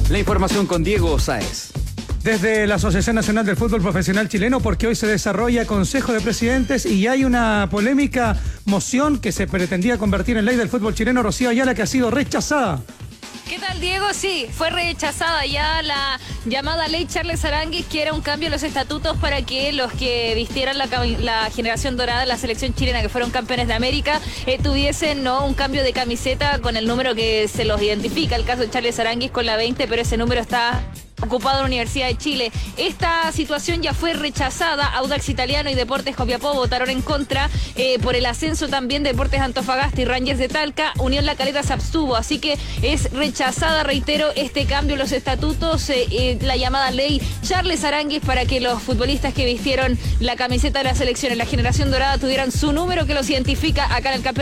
La información con Diego Sáez. Desde la Asociación Nacional del Fútbol Profesional Chileno, porque hoy se desarrolla Consejo de Presidentes y hay una polémica moción que se pretendía convertir en ley del fútbol chileno, Rocío Ayala, que ha sido rechazada. ¿Qué tal, Diego? Sí, fue rechazada ya la llamada ley Charles Aránguiz, que era un cambio en los estatutos para que los que vistieran la generación dorada de la selección chilena, que fueron campeones de América, tuviesen un cambio de camiseta con el número que se los identifica. El caso de Charles Aránguiz con la 20, pero ese número está ocupado en la Universidad de Chile. Esta situación ya fue rechazada. Audax Italiano y Deportes Copiapó votaron en contra. Por el ascenso también Deportes Antofagasta y Rangers de Talca. Unión La Calera se abstuvo, así que es rechazada, reitero, este cambio en los estatutos, la llamada ley Charles Aránguiz, para que los futbolistas que vistieron la camiseta de la selección en la generación dorada tuvieran su número que los identifica acá en el campeonato.